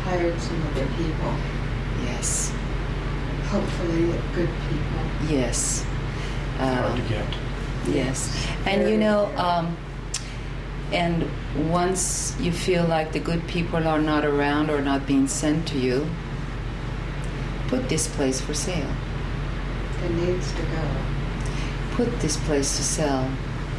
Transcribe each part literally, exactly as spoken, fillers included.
hired some other people. Yes. Hopefully good people. Yes. Hard Um, to get. Yes. And you know, um, and once you feel like the good people are not around or not being sent to you, put this place for sale. It needs to go. Put this place to sell.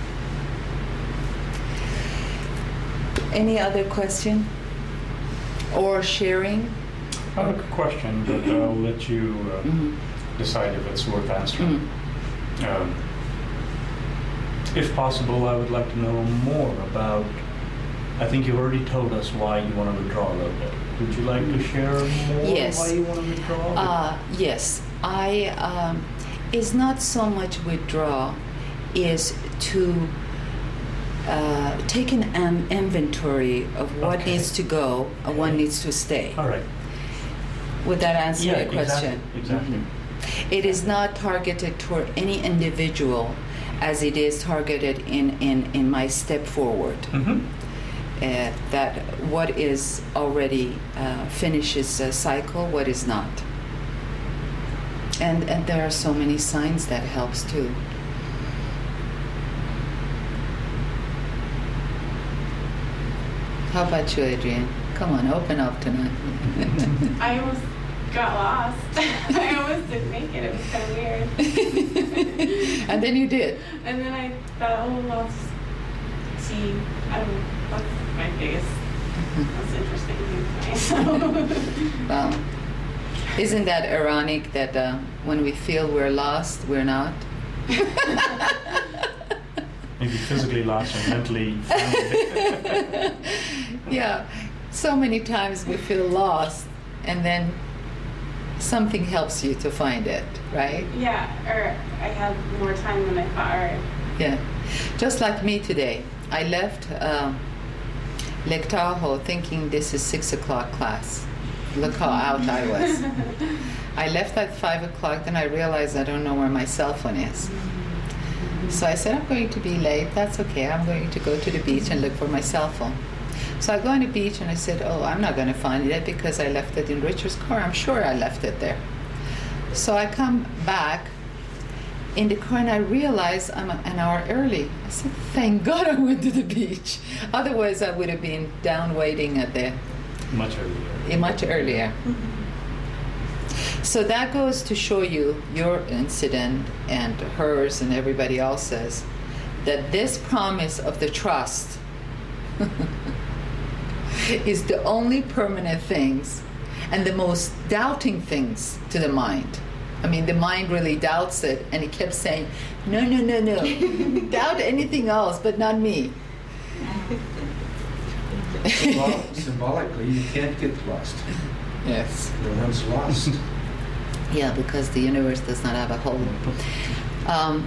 Any other question or sharing? I have a question, but I'll let you uh, Mhm. decide if it's worth answering. Mhm. Um, if possible, I would like to know more about, I think you've already told us why you want to withdraw a little bit. Would you like to share more Yes. why you want to withdraw? Uh, yes, I um, is not so much withdraw, is to uh, take an um, inventory of what Okay. needs to go and what Okay. needs to stay. All right. Would that answer Yeah, your question? exactly. Exactly. Mhm. It is not targeted toward any individual as it is targeted in, in, in my step forward. Mm-hmm. Uh, that what is already uh, finishes a cycle, what is not. And, and there are so many signs that helps too. How about you, Adrienne? Come on, open up tonight. I almost got lost. I almost didn't make it. It was kind of weird. And then you did. And then I thought, oh, I'll just see. I don't know. What's my biggest, most interesting thing. Well, isn't that ironic that uh, when we feel we're lost, we're not? Maybe physically lost and mentally found. Yeah, so many times we feel lost, and then something helps you to find it, right? Yeah, or I had more time than I thought. Or Yeah, just like me today. I left uh, Lake Tahoe thinking this is six o'clock class. Look how out I was. I left at five o'clock, then I realized I don't know where my cell phone is. So I said, I'm going to be late. That's okay. I'm going to go to the beach and look for my cell phone. So I go on the beach and I said, oh, I'm not going to find it because I left it in Richard's car. I'm sure I left it there. So I come back in the car and I realize I'm an hour early. I said, thank God I went to the beach. Otherwise, I would have been down waiting at the Much earlier. much earlier. So that goes to show you your incident and hers and everybody else's, that this promise of the trust is the only permanent things and the most doubting things to the mind. I mean, the mind really doubts it, and it kept saying, no, no, no, no, doubt anything else, but not me. Symbol- symbolically, you can't get lost. Yes. No one's lost. Yeah, because the universe does not have a hole. Um,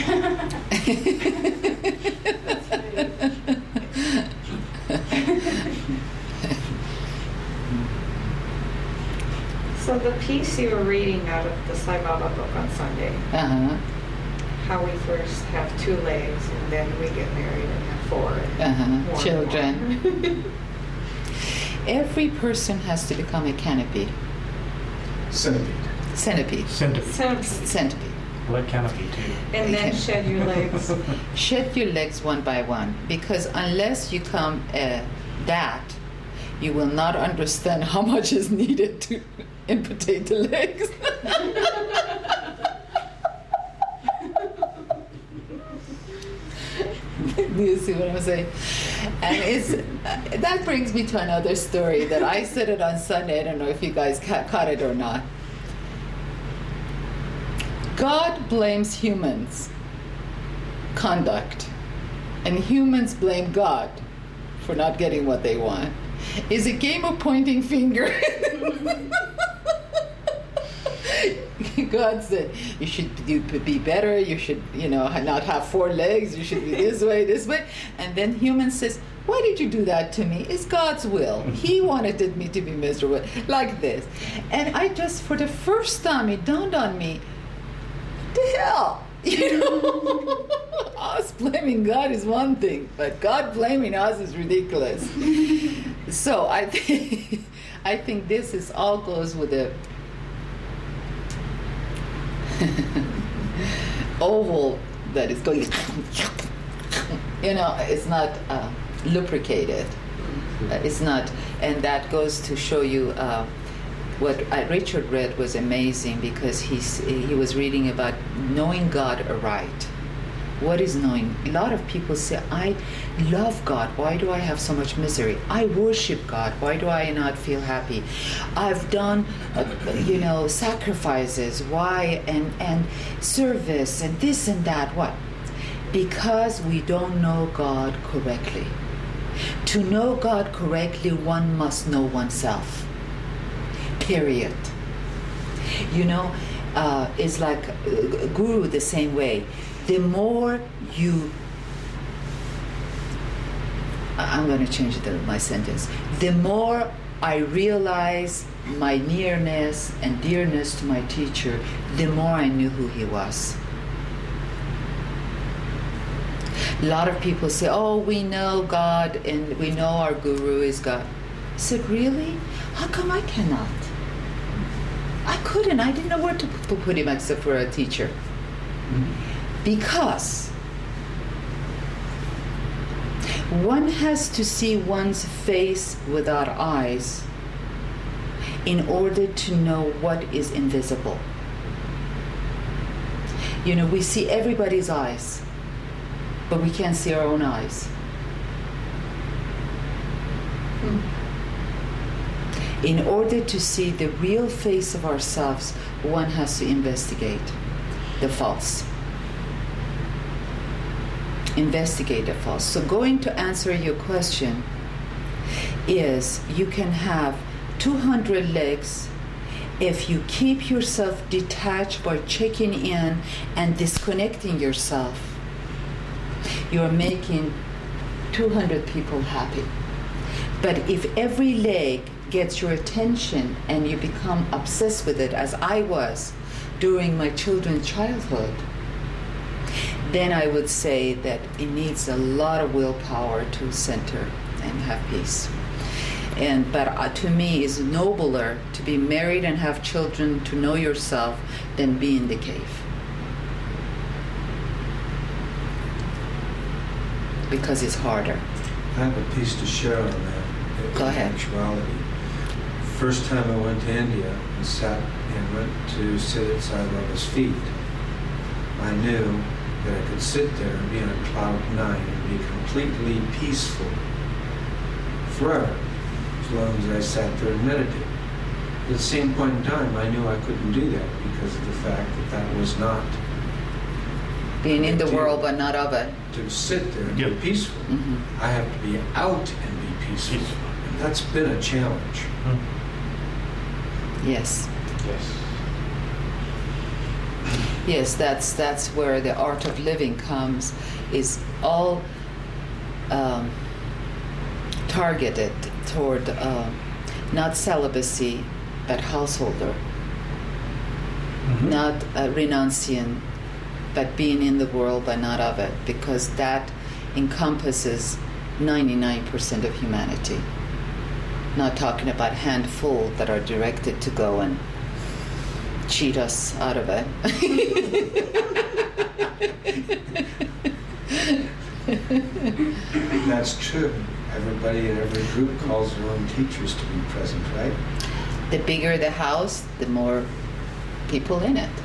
So the piece you were reading out of the Sai Baba book on Sunday, uh-huh, how we first have two legs and then we get married and have four. And uh-huh. more Children. and more. Every person has to become a canopy. Centipede. Centipede. Centipede. So, Centipede. Like canopy too. and then Okay. shed your legs. Shed your legs one by one, because unless you come uh, that, you will not understand how much is needed to amputate the legs. Do you see what I'm saying? And it's uh, that brings me to another story that I said it on Sunday. I don't know if you guys ca- caught it or not. God blames humans' conduct, and humans blame God for not getting what they want. It's a game of pointing finger. God said, you should you be better, you should, you know, not have four legs, you should be this way, this way. And then human says, why did you do that to me? It's God's will. He wanted me to be miserable, like this. And I just, for the first time, it dawned on me, the hell? You know, us blaming God is one thing, but God blaming us is ridiculous. So I think I think this is all goes with the oval that is going. You know, it's not uh, lubricated. Uh, it's not, and that goes to show you uh, what uh, Richard read was amazing, because he's he was reading about knowing God aright. What is knowing? A lot of people say, I love God. Why do I have so much misery? I worship God. Why do I not feel happy? I've done, uh, you know, sacrifices. Why? And, and service and this and that. What? Because we don't know God correctly. To know God correctly, one must know oneself. Period. You know, uh, it's like uh, Guru the same way. The more you, I'm going to change the, my sentence. The more I realize my nearness and dearness to my teacher, the more I knew who he was. A lot of people say, oh, we know God and we know our Guru is God. I said, really? How come I cannot? I couldn't. I didn't know where to put him except for a teacher. Mm-hmm. Because one has to see one's face without eyes in order to know what is invisible. You know, we see everybody's eyes, but we can't see our own eyes. Hmm. In order to see the real face of ourselves, one has to investigate the false. Investigate the false. So going to answer your question is, you can have two hundred legs if you keep yourself detached by checking in and disconnecting yourself. You're making two hundred people happy. But if every leg gets your attention and you become obsessed with it, as I was during my children's childhood, then I would say that it needs a lot of willpower to center and have peace. And but uh, to me, it's nobler to be married and have children, to know yourself, than be in the cave. Because it's harder. I have a piece to share on that. Go ahead. Actuality. First time I went to India and sat and went to sit at Sai Baba's feet, I knew that I could sit there and be on cloud nine and be completely peaceful forever, as long as I sat there and meditated. At the same point in time, I knew I couldn't do that because of the fact that that was not being in the to, world but not of it. To sit there and Yep. be peaceful. Mm-hmm. I have to be out and be peaceful. And that's been a challenge. Yes. Yes. Yes, that's that's where the art of living comes, is all um, targeted toward uh, not celibacy, but householder, Mm-hmm. not a renunciant, but being in the world but not of it, because that encompasses ninety-nine percent of humanity. Not talking about handful that are directed to go and cheat us out of it. That's true. Everybody in every group calls their own teachers to be present, right? The bigger the house, the more people in it.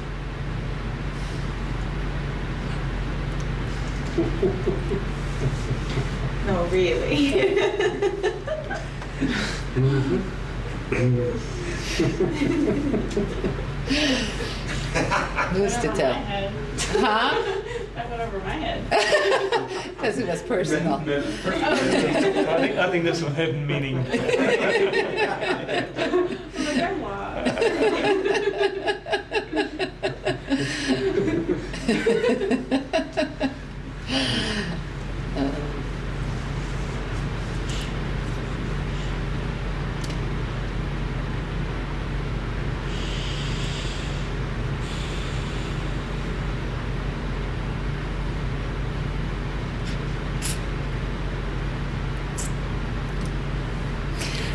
No, really. Who's to That went over tell? my head. Huh? That went over my head. Because it was personal. I think, I think there's some hidden meaning. I'm like, I lied.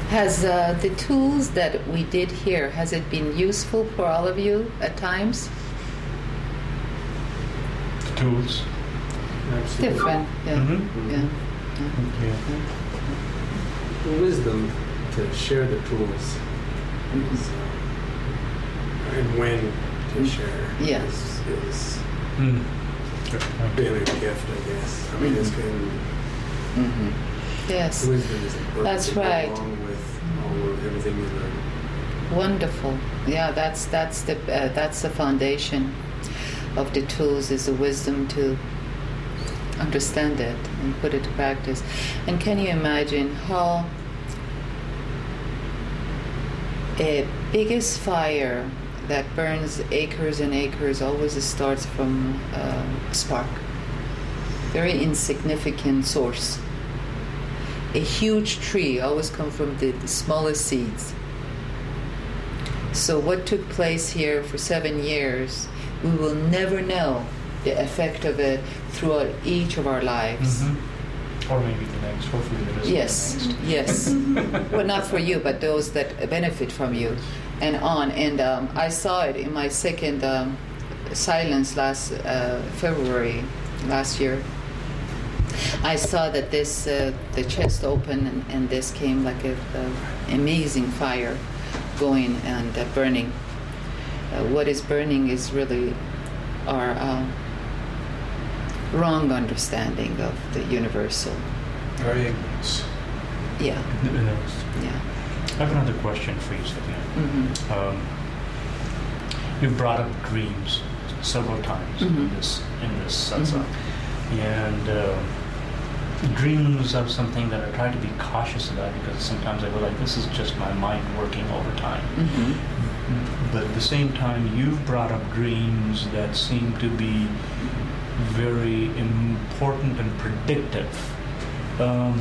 Has uh, the tools that we did here, has it been useful for all of you at times? The tools. Absolutely. Different, yeah. Mhm. Yeah. Yeah. The wisdom to share the tools is, uh, and when to share Yeah. is, is Mm. Good point. really a gift, I guess. I mean, it's kind Mhm. Yes. of, wisdom is important. That's to go right. Along with all of everything you learn. Wonderful. Yeah, that's that's the uh, that's the foundation of the tools, is the wisdom to understand it and put it to practice. And can you imagine how a biggest fire that burns acres and acres always starts from a spark, very insignificant source. A huge tree always comes from the, the smallest seeds. So what took place here for seven years, we will never know the effect of it throughout each of our lives. Mhm. Or maybe the next. Hopefully there is Yes, the next. yes. Well, not for you, but those that benefit from you, and on. And um, I saw it in my second um, silence last uh, February last year. I saw that this uh, the chest opened, and, and this came like a, a amazing fire going and uh, burning. Uh, what is burning is really our uh, wrong understanding of the universal. Our ignorance. Yeah, The next. yeah. I have another question for you, Sylvia. Mm-hmm. Um, you brought up dreams several times in Mhm. this in this satsang, and uh, dreams are something that I try to be cautious about, because sometimes I feel like this is just my mind working overtime. Mm-hmm. But at the same time, you've brought up dreams that seem to be very important and predictive. Um,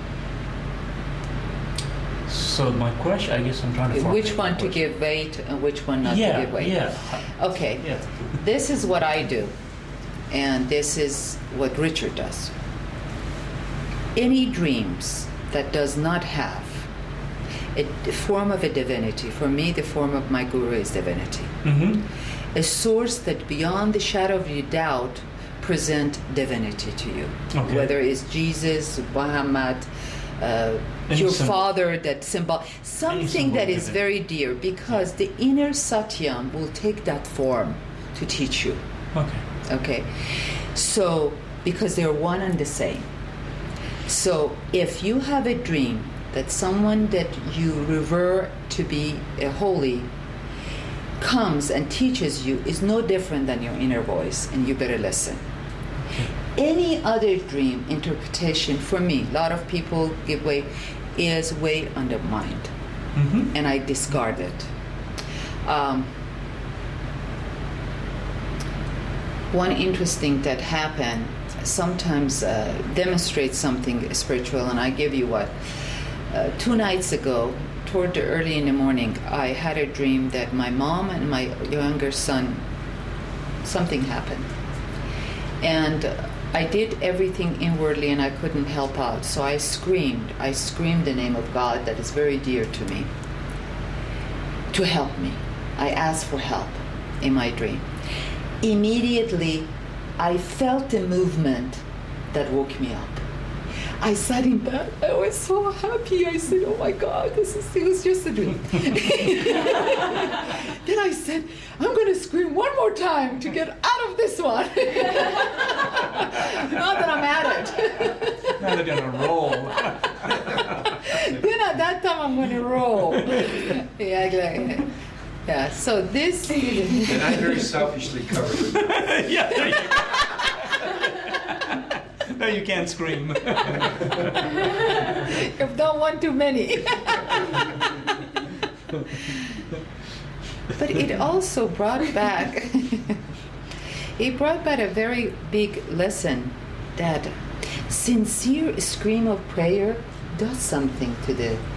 so my question, I guess I'm trying to formulate Which my one to question. give weight and which one not yeah, to give weight? Yeah, Okay, yeah. this is what I do, and this is what Richard does. Any dreams that does not have a d- form of a divinity, for me the form of my guru is divinity, Mm-hmm. a source that beyond the shadow of your doubt present divinity to you. Okay. Whether it's Jesus, Muhammad, uh, Any your symbol. father, that symbol, something symbol that of is divinity. very dear, because the inner Satyam will take that form to teach you. Okay. Okay, so because they're one and the same. So if you have a dream that someone that you revere to be a holy comes and teaches you, is no different than your inner voice, and you better listen. Any other dream interpretation, for me, a lot of people give way, is way on the mind, Mm-hmm. and I discard it. Um, one interesting that happened sometimes uh, demonstrates something spiritual, and I give you what. Uh, two nights ago, toward the early in the morning, I had a dream that my mom and my younger son, something happened. And uh, I did everything inwardly and I couldn't help out. So I screamed. I screamed the name of God that is very dear to me to help me. I asked for help in my dream. Immediately, I felt a movement that woke me up. I sat in bed. I was so happy. I said, "Oh my God, this is it was just a dream." Then I said, "I'm going to scream one more time to get out of this one." Not that I'm at it. Now they're gonna roll. Then at that time, I'm going to roll. Yeah, like, yeah. So this. And I very selfishly covered it. Yeah. There you go. No, you can't scream. You've done one too many. But it also brought back, it brought back a very big lesson that sincere scream of prayer does something to the